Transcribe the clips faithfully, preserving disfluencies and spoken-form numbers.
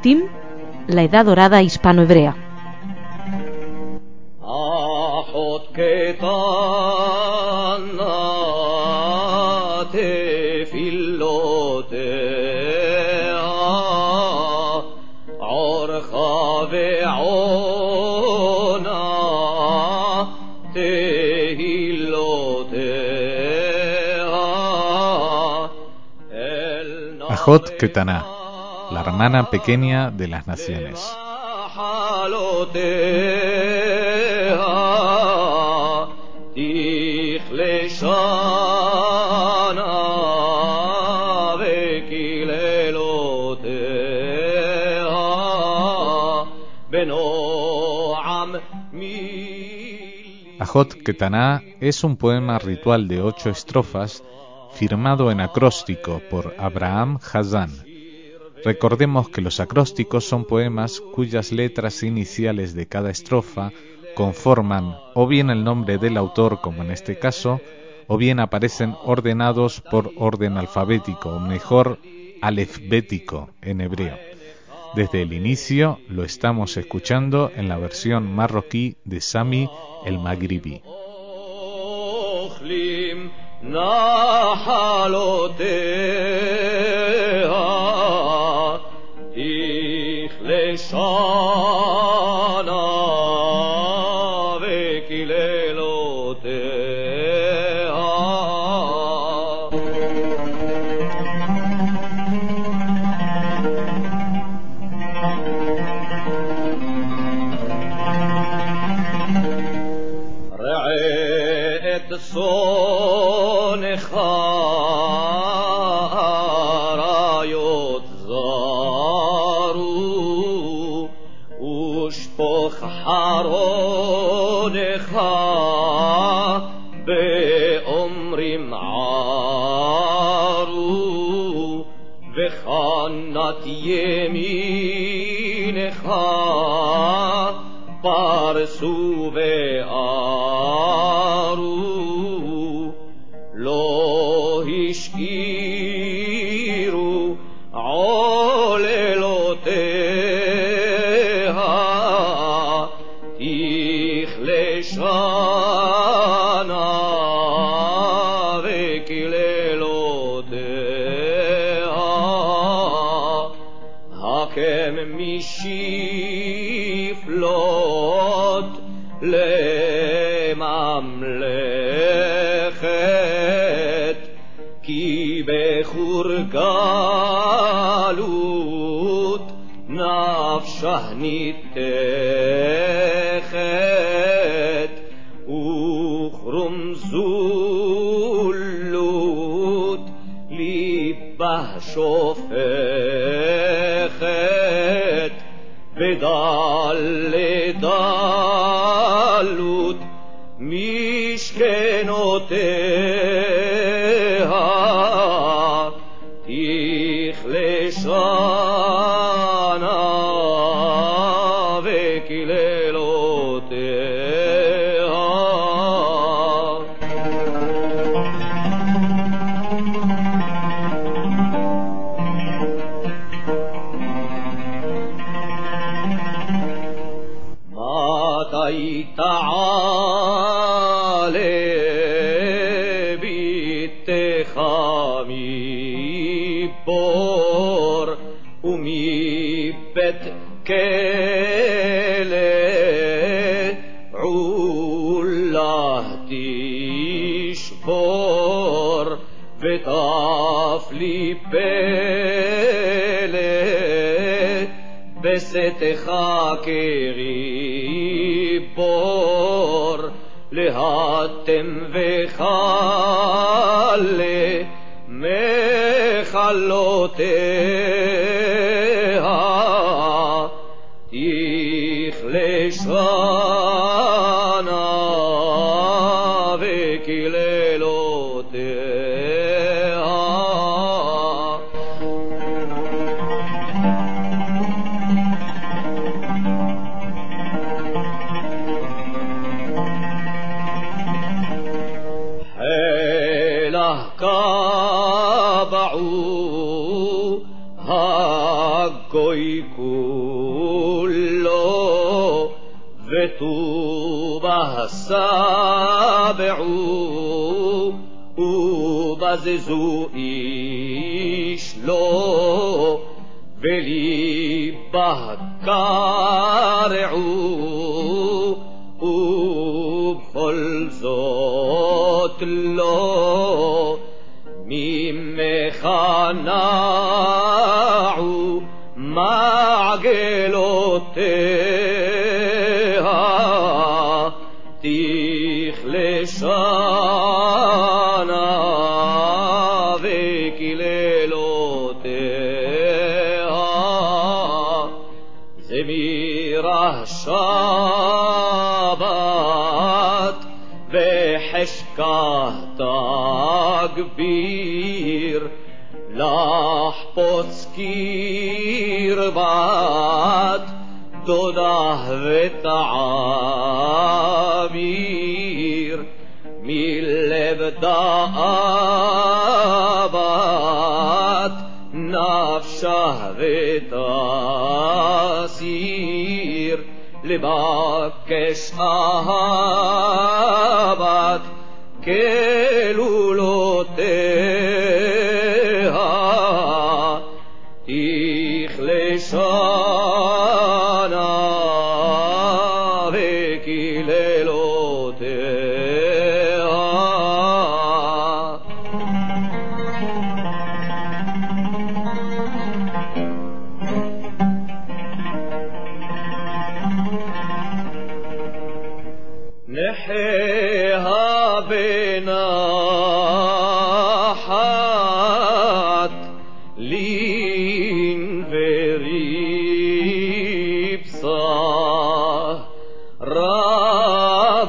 Shoftim, la edad dorada hispano-hebrea. Ajot Ketaná, la hermana pequeña de las naciones. Ajot Ketaná es un poema ritual de ocho estrofas firmado en acróstico por Abraham Hazan. Recordemos que los acrósticos son poemas cuyas letras iniciales de cada estrofa conforman o bien el nombre del autor, como en este caso, o bien aparecen ordenados por orden alfabético, o mejor, alefbético en hebreo. Desde el inicio lo estamos escuchando en la versión marroquí de Sami el Maghribi. Kaba'u ha goiku סבעו ובזזו איש לא וליבה קרעו ובכל זאת לא ממך נעו מעגלותיה תכלשנה וקללותיה זמירה שבת וחשכה תגביר לחפוץ קרבת דודה ותעביר מלב דאבת נפשה ותסיר לבקש אהבת כלולותיה תכלשנה וקללותיה נחיה בנחת לין וריבסה רב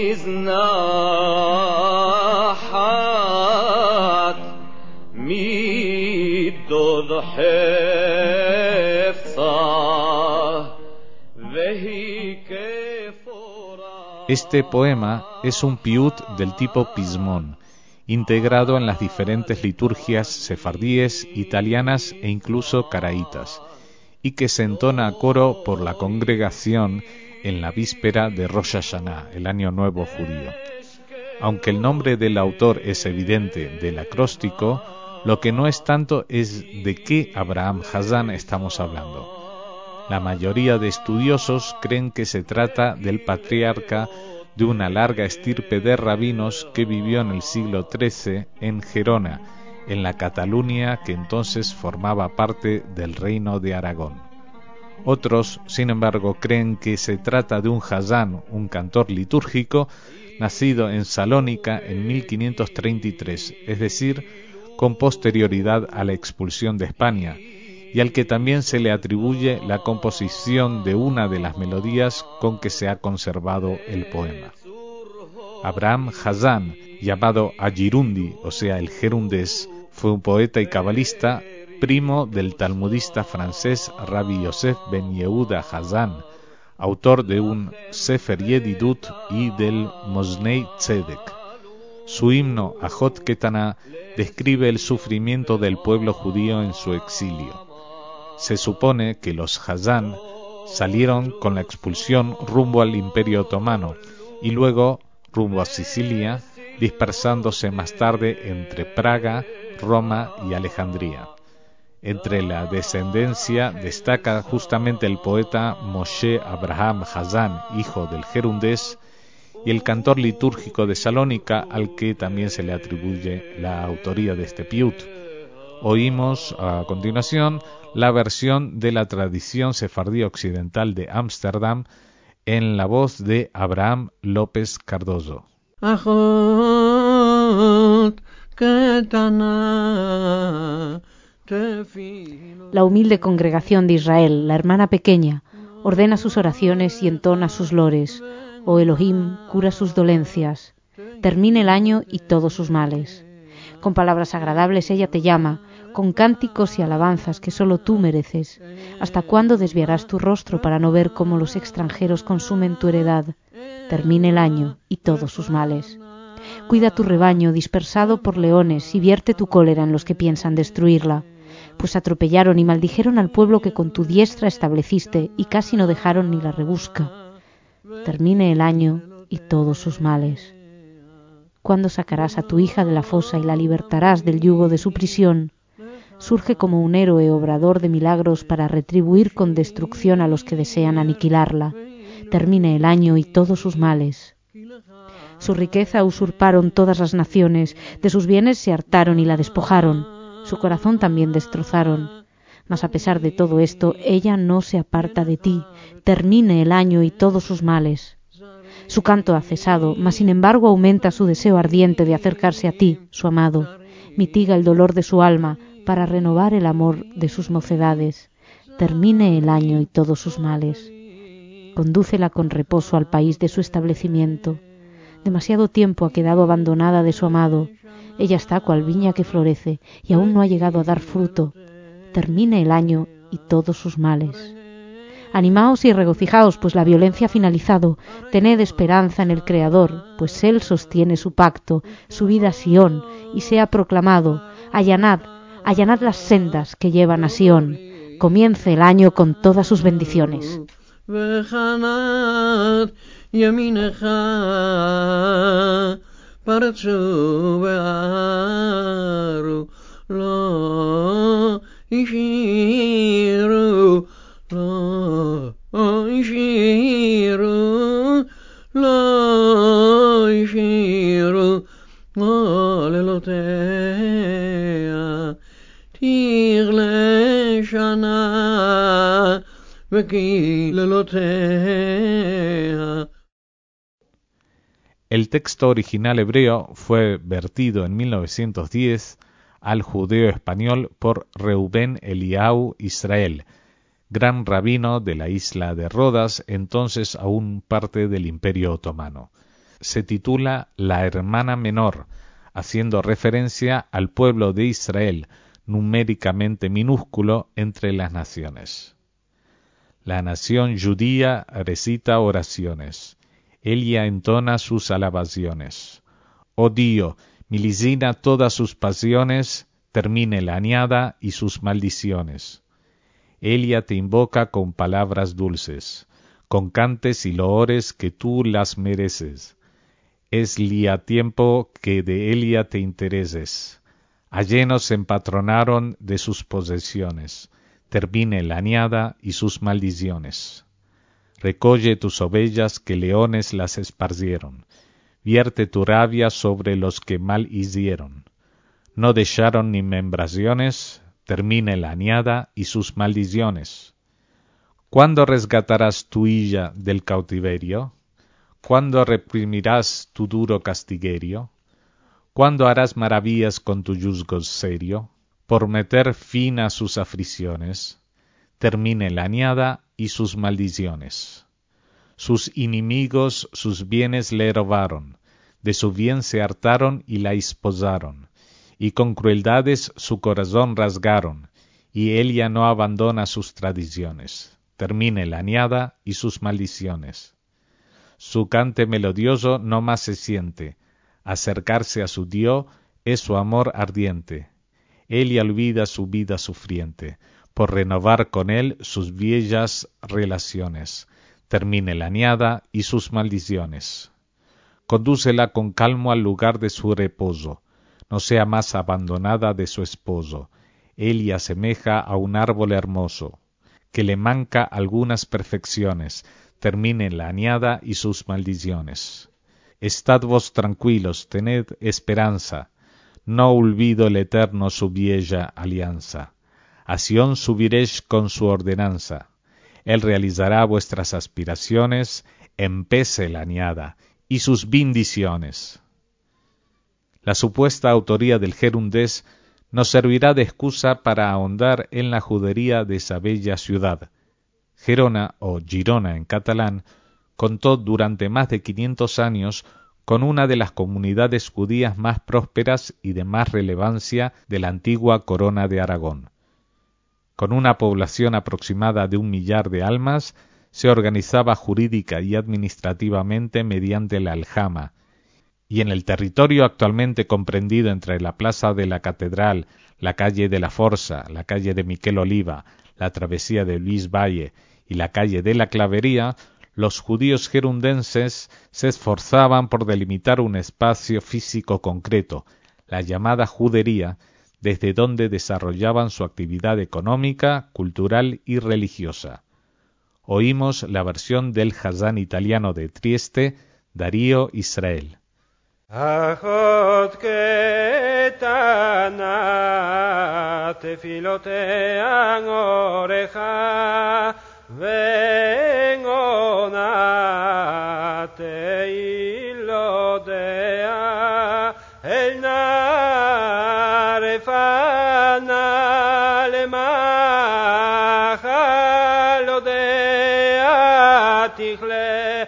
נזנחת מדוד חפצה והיא Este poema es un piut del tipo pismón, integrado en las diferentes liturgias sefardíes, italianas e incluso caraítas, y que se entona a coro por la congregación en la víspera de Rosh Hashanah, el Año Nuevo Judío. Aunque el nombre del autor es evidente del acróstico, lo que no es tanto es de qué Abraham Hazan estamos hablando. La mayoría de estudiosos creen que se trata del patriarca de una larga estirpe de rabinos que vivió en el siglo trece en Gerona, en la Cataluña que entonces formaba parte del reino de Aragón. Otros, sin embargo, creen que se trata de un Hazán, un cantor litúrgico, nacido en Salónica en mil quinientos treinta y tres, es decir, con posterioridad a la expulsión de España, y al que también se le atribuye la composición de una de las melodías con que se ha conservado el poema. Abraham Hazan, llamado Agirundi, o sea el gerundés, fue un poeta y cabalista, primo del talmudista francés Rabbi Yosef ben Yehuda Hazan, autor de un Sefer Yedidut y del Moznei Tzedek. Su himno Ajot Ketana describe el sufrimiento del pueblo judío en su exilio. Se supone que los Hazán salieron con la expulsión rumbo al Imperio Otomano y luego rumbo a Sicilia, dispersándose más tarde entre Praga, Roma y Alejandría. Entre la descendencia destaca justamente el poeta Moshe Abraham Hazan, hijo del gerundés, y el cantor litúrgico de Salónica, al que también se le atribuye la autoría de este piut. Oímos a continuación la versión de la tradición sefardí occidental de Ámsterdam en la voz de Abraham López Cardoso. La humilde congregación de Israel, la hermana pequeña, ordena sus oraciones y entona sus lores. Oh Elohim, cura sus dolencias. Termine el año y todos sus males. Con palabras agradables ella te llama, con cánticos y alabanzas que solo tú mereces. ¿Hasta cuándo desviarás tu rostro para no ver cómo los extranjeros consumen tu heredad? Termine el año y todos sus males. Cuida tu rebaño dispersado por leones y vierte tu cólera en los que piensan destruirla, pues atropellaron y maldijeron al pueblo que con tu diestra estableciste y casi no dejaron ni la rebusca. Termine el año y todos sus males. ¿Cuándo sacarás a tu hija de la fosa y la libertarás del yugo de su prisión? Surge como un héroe obrador de milagros para retribuir con destrucción a los que desean aniquilarla. Termine el año y todos sus males. Su riqueza usurparon todas las naciones, de sus bienes se hartaron y la despojaron, su corazón también destrozaron. Mas a pesar de todo esto, ella no se aparta de ti. Termine el año y todos sus males. Su canto ha cesado, mas sin embargo aumenta su deseo ardiente de acercarse a ti, su amado. Mitiga el dolor de su alma para renovar el amor de sus mocedades. Termine el año y todos sus males. Condúcela con reposo al país de su establecimiento. Demasiado tiempo ha quedado abandonada de su amado. Ella está cual viña que florece y aún no ha llegado a dar fruto. Termine el año y todos sus males. Animaos y regocijaos, pues la violencia ha finalizado. Tened esperanza en el Creador, pues Él sostiene su pacto. Subid a Sión y sea proclamado. Allanad, allanad las sendas que llevan a Sión. Comience el año con todas sus bendiciones. Ishiru, lo ishiru, lo ishiru, alelotea, tirle shana, veki lelotea. El texto original hebreo fue vertido en mil novecientos diez al judeo español por Reubén Eliyahu Israel, gran rabino de la isla de Rodas, entonces aún parte del Imperio Otomano. Se titula La hermana menor, haciendo referencia al pueblo de Israel, numéricamente minúsculo entre las naciones. La nación judía recita oraciones. Ella entona sus alabaciones. Oh Dios, milicina todas sus pasiones, termine la añada y sus maldiciones. Ella te invoca con palabras dulces, con cantes y loores que tú las mereces. Es lía tiempo que de ella te intereses. Allenos se empatronaron de sus posesiones, termine la añada y sus maldiciones. Recolle tus ovejas que leones las esparcieron. Vierte tu rabia sobre los que mal hicieron. No dejaron ni membraciones, termine la añada y sus maldiciones. ¿Cuándo resgatarás tu hija del cautiverio? ¿Cuándo reprimirás tu duro castiguerio? ¿Cuándo harás maravillas con tu yuzgo serio? Por meter fin a sus aflicciones, termine la añada y sus maldiciones. Sus enemigos sus bienes le robaron, de su bien se hartaron y la esposaron, y con crueldades su corazón rasgaron, y ella no abandona sus tradiciones. Termine la añada y sus maldiciones. Su cante melodioso no más se siente, acercarse a su Dios es su amor ardiente. Ella olvida su vida sufriente, por renovar con él sus viejas relaciones. Termine la añada y sus maldiciones. Condúcela con calmo al lugar de su reposo, no sea más abandonada de su esposo. Ella asemeja a un árbol hermoso, que le manca algunas perfecciones. Termine la añada y sus maldiciones. Estad vos tranquilos, tened esperanza, no olvido el Eterno su vieja alianza. A Sión subiréis con su ordenanza. Él realizará vuestras aspiraciones, empece la añada y sus bendiciones. La supuesta autoría del gerundés nos servirá de excusa para ahondar en la judería de esa bella ciudad. Gerona, o Girona en catalán, contó durante más de quinientos años con una de las comunidades judías más prósperas y de más relevancia de la antigua corona de Aragón. Con una población aproximada de un millar de almas, se organizaba jurídica y administrativamente mediante la aljama, y en el territorio actualmente comprendido entre la plaza de la Catedral, la calle de la Forza, la calle de Miquel Oliva, la travesía de Luis Valle y la calle de la Clavería, los judíos gerundenses se esforzaban por delimitar un espacio físico concreto, la llamada judería, desde donde desarrollaban su actividad económica, cultural y religiosa. Oímos la versión del Hazán italiano de Trieste, Darío Israel. אחות קטנה תפילותיה אורך ועונה תהילותיה אל נער פנה למחלותיה תכלה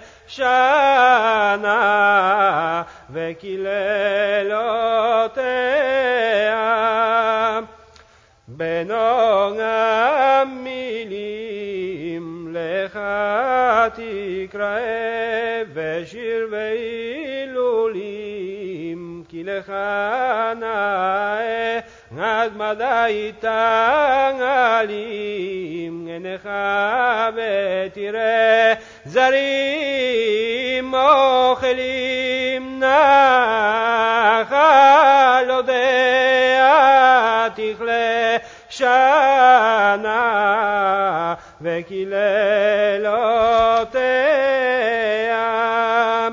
שנה וקללותיה בנון המילים לך תקרא ושיר והילולים כי לך נאה עד מדי תעלים עיניך ותראה זרים אוכלים נחלותיה תכלה שנה וקללותיה.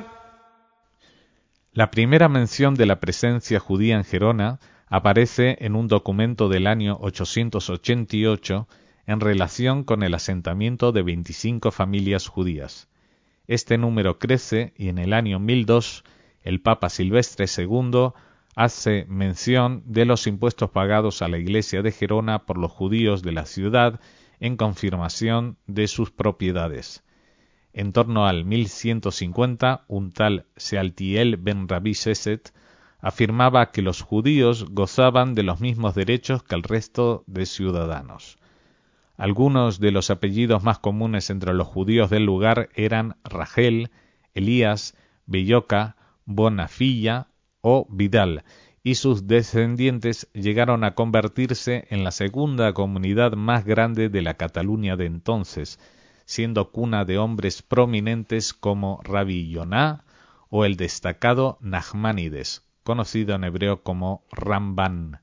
La primera mención de la presencia judía en Gerona aparece en un documento del año ochocientos ochenta y ocho en relación con el asentamiento de veinticinco familias judías. Este número crece y en el año mil dos el Papa Silvestre segundo hace mención de los impuestos pagados a la iglesia de Gerona por los judíos de la ciudad en confirmación de sus propiedades. En torno al mil ciento cincuenta, un tal Sealtiel ben Rabbi Sheset afirmaba que los judíos gozaban de los mismos derechos que el resto de ciudadanos. Algunos de los apellidos más comunes entre los judíos del lugar eran Rachel, Elías, Belloca, Bonafilla o Vidal, y sus descendientes llegaron a convertirse en la segunda comunidad más grande de la Cataluña de entonces, siendo cuna de hombres prominentes como Rabbi Yoná o el destacado Nachmanides, conocido en hebreo como Ramban.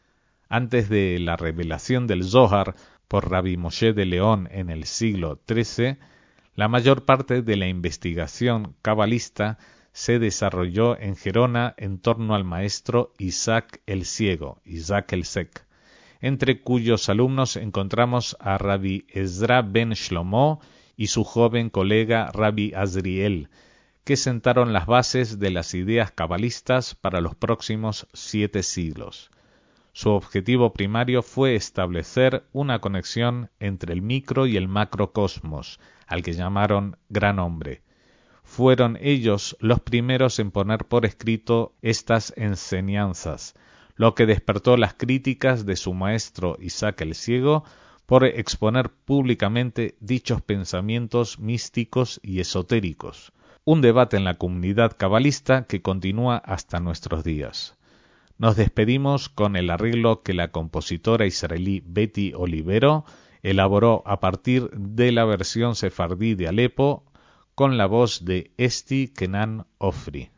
Antes de la revelación del Zohar por Rabbi Moshe de León en el siglo trece, la mayor parte de la investigación cabalista se desarrolló en Gerona en torno al maestro Isaac el Ciego, Isaac el Sec, entre cuyos alumnos encontramos a Rabbi Ezra ben Shlomo y su joven colega Rabbi Azriel, que sentaron las bases de las ideas cabalistas para los próximos siete siglos. Su objetivo primario fue establecer una conexión entre el micro y el macrocosmos, al que llamaron Gran Hombre. Fueron ellos los primeros en poner por escrito estas enseñanzas, lo que despertó las críticas de su maestro Isaac el Ciego por exponer públicamente dichos pensamientos místicos y esotéricos. Un debate en la comunidad cabalista que continúa hasta nuestros días. Nos despedimos con el arreglo que la compositora israelí Betty Olivero elaboró a partir de la versión sefardí de Alepo con la voz de Esti Kenan Ofri.